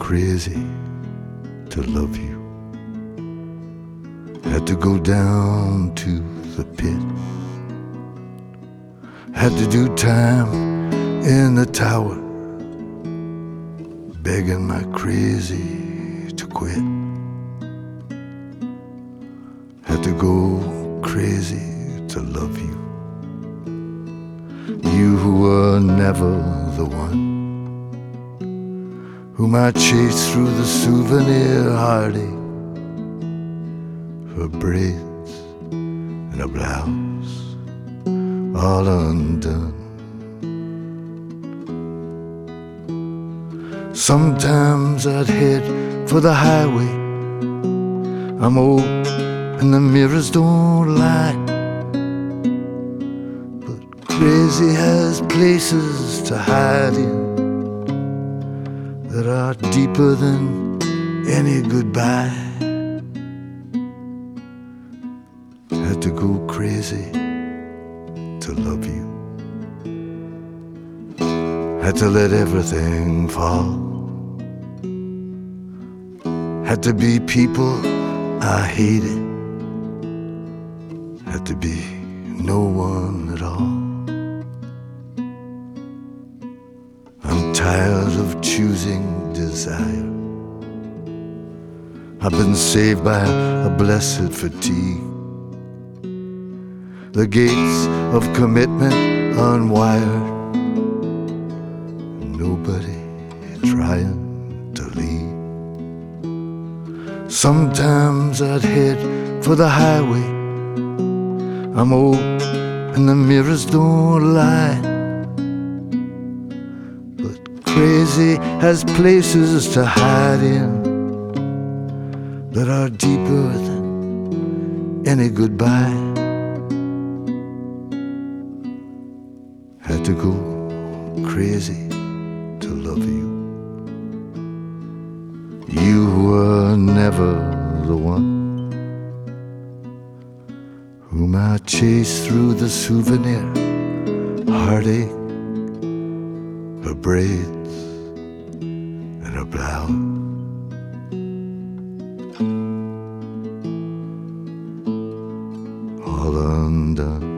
crazy to love you. Had to go down to the pit. Had to do time in the tower, begging my crazy to quit. Had to go crazy to love you. You who were never the one, whom I chased through the souvenir heartache for braids and a blouse all undone. Sometimes I'd head for the highway. I'm old and the mirrors don't lie, but crazy has places to hide in that are deeper than any goodbye. Had to go crazy to love you. Had to let everything fall. Had to be people I hated. Had to be no one at all. I'm tired of choosing desire. I've been saved by a blessed fatigue. The gates of commitment unwired. Nobody trying to leave. Sometimes I'd head for the highway. I'm old and the mirrors don't lie, but crazy has places to hide in that are deeper than any goodbye. Had to go crazy to love you. You were never the one whom I chased through the souvenir heartache, her braids and her blouse all undone.